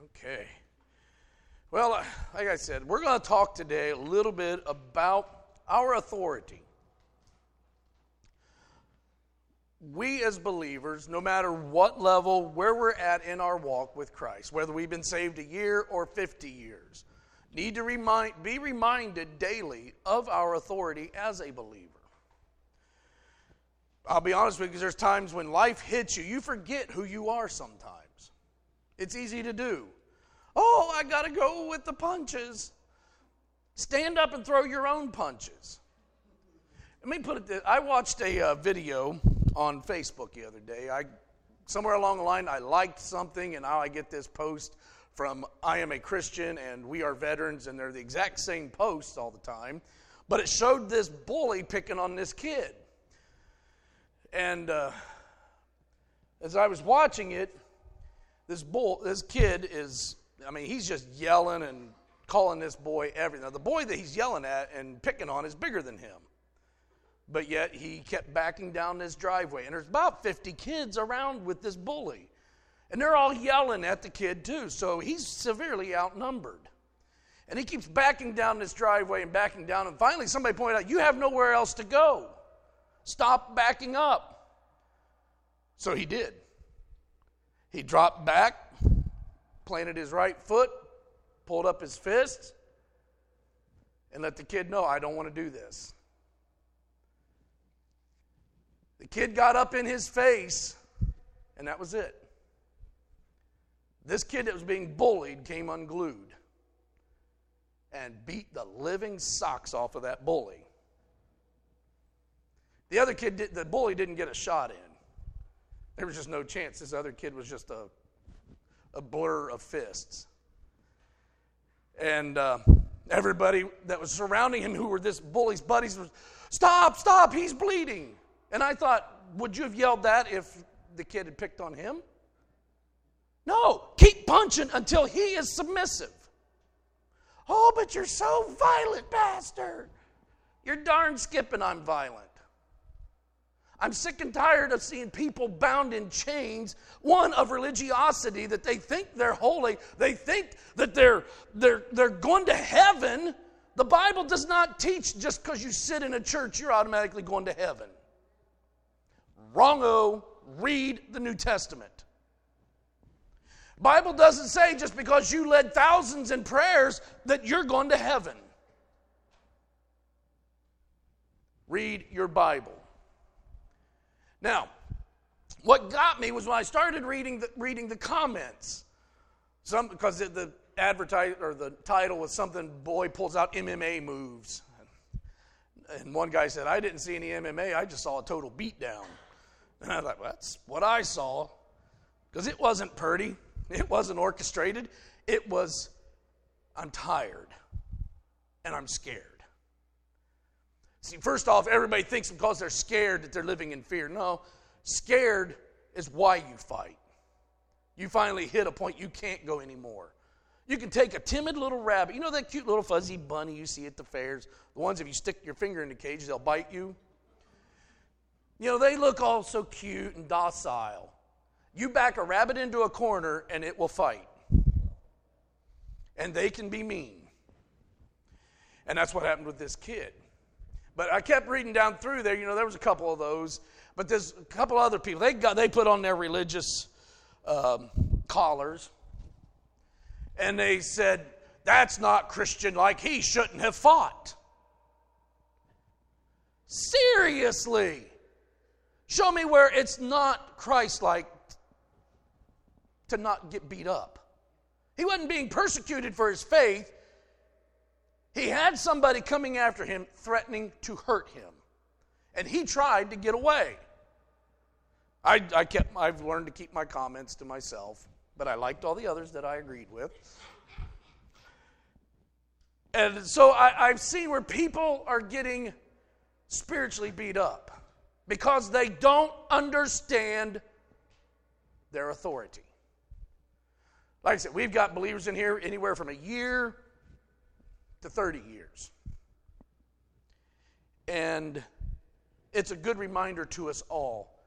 Okay. Well, like I said, we're going to talk today a little bit about our authority. We as believers, no matter what level, where we're at in our walk with Christ, whether we've been saved a year or 50 years, need to be reminded daily of our authority as a believer. I'll be honest with you, because there's times when life hits you, you forget who you are sometimes. It's easy to do. Oh, I got to go with the punches. Stand up and throw your own punches. Let me put it this. I watched a video on Facebook the other day. Somewhere along the line, I liked something, and now I get this post from I Am a Christian and We Are Veterans, and they're the exact same posts all the time. But it showed this bully picking on this kid. And as I was watching it, this kid is, he's just yelling and calling this boy everything. Now, the boy that he's yelling at and picking on is bigger than him. But yet he kept backing down this driveway. And there's about 50 kids around with this bully. And they're all yelling at the kid too. So he's severely outnumbered. And he keeps backing down this driveway and backing down. And finally somebody pointed out, you have nowhere else to go. Stop backing up. So he did. He dropped back, planted his right foot, pulled up his fist, and let the kid know, I don't want to do this. The kid got up in his face, and that was it. This kid that was being bullied came unglued and beat the living socks off of that bully. The other kid, the bully didn't get a shot in. There was just no chance. This other kid was just a blur of fists. And everybody that was surrounding him, who were this bully's buddies, was, stop, he's bleeding. And I thought, would you have yelled that if the kid had picked on him? No, keep punching until he is submissive. Oh, but you're so violent, Pastor. You're darn skipping I'm violent. I'm sick and tired of seeing people bound in chains, one of religiosity, that they think they're holy. They think that they're going to heaven. The Bible does not teach just because you sit in a church, you're automatically going to heaven. Wrong-o. Read the New Testament. Bible doesn't say just because you led thousands in prayers that you're going to heaven. Read your Bible. Now, what got me was when I started reading the comments. Because the advertise or the title was something, boy pulls out MMA moves. And one guy said, I didn't see any MMA, I just saw a total beatdown. And I thought, well, that's what I saw. Because it wasn't pretty. It wasn't orchestrated. It was, I'm tired. And I'm scared. See, first off, everybody thinks because they're scared that they're living in fear. No, scared is why you fight. You finally hit a point you can't go anymore. You can take a timid little rabbit. You know that cute little fuzzy bunny you see at the fairs? The ones, if you stick your finger in the cage, they'll bite you. You know, they look all so cute and docile. You back a rabbit into a corner and it will fight. And they can be mean. And that's what happened with this kid. But I kept reading down through there. You know, there was a couple of those. But there's a couple other people. They put on their religious collars. And they said, that's not Christian, like he shouldn't have fought. Seriously. Show me where it's not Christ-like to not get beat up. He wasn't being persecuted for his faith. He had somebody coming after him, threatening to hurt him. And he tried to get away. I've learned to keep my comments to myself, but I liked all the others that I agreed with. And so I've seen where people are getting spiritually beat up because they don't understand their authority. Like I said, we've got believers in here anywhere from a year to 30 years. And it's a good reminder to us all